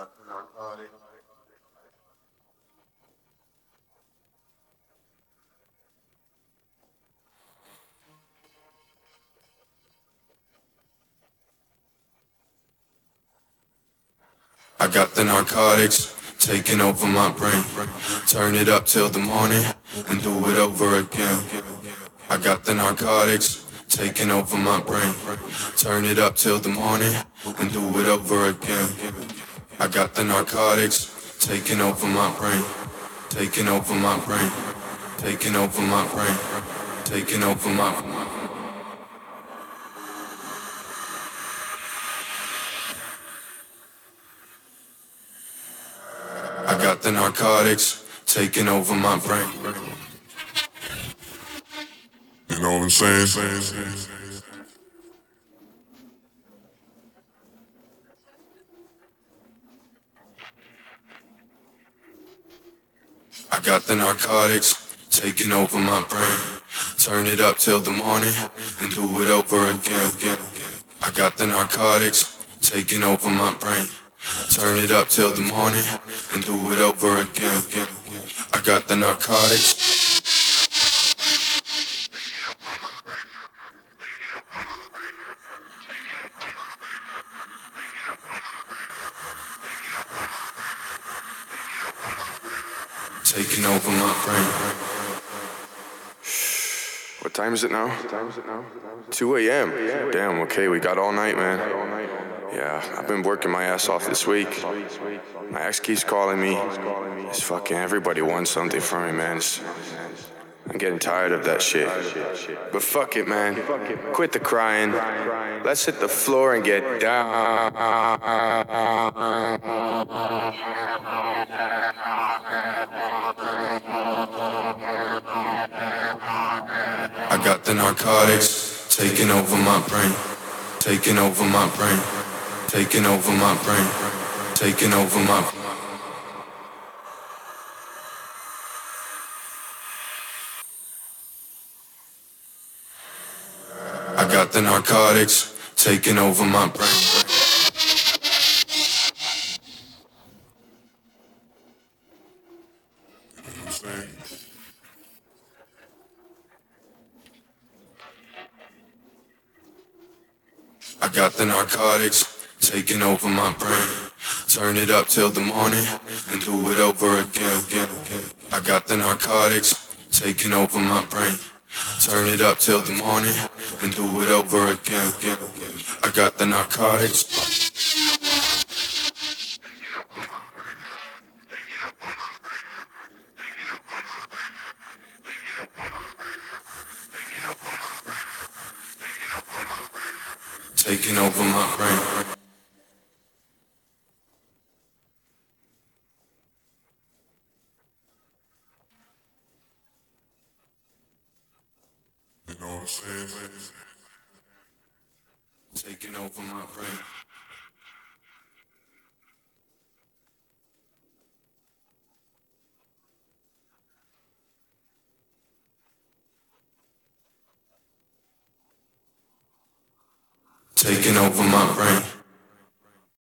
I got the narcotics taking over my brain. Turn it up till the morning and do it over again. I got the narcotics taking over my brain. Turn it up till the morning and do it over again. I got the narcotics taking over my brain. Taking over my brain. Taking over my brain. Taking over my. I got the narcotics taking over my brain. You know what I'm saying? I got the narcotics taking over my brain. Turn it up till the morning and do it over again. I got the narcotics taking over my brain. Turn it up till the morning and do it over again. I got the narcotics. Taking over my brain. What time is it now? 2 a.m. Damn, okay, we got all night, man. Yeah, I've been working my ass off this week. My ex keeps calling me. It's fucking everybody wants something from me, man. I'm getting tired of that shit. But fuck it, man. Quit the crying. Let's hit the floor and get down. I got the narcotics taking over my brain. Taking over my brain. Taking over my brain. Taking over my. I got the narcotics taking over my brain. I got the narcotics taking over my brain. Turn it up till the morning and do it over again. I got the narcotics taking over my brain. Turn it up till the morning and do it over again. I got the narcotics. Taking over my brain. You know what I'm saying? Taking over my brain. Taking over my brain.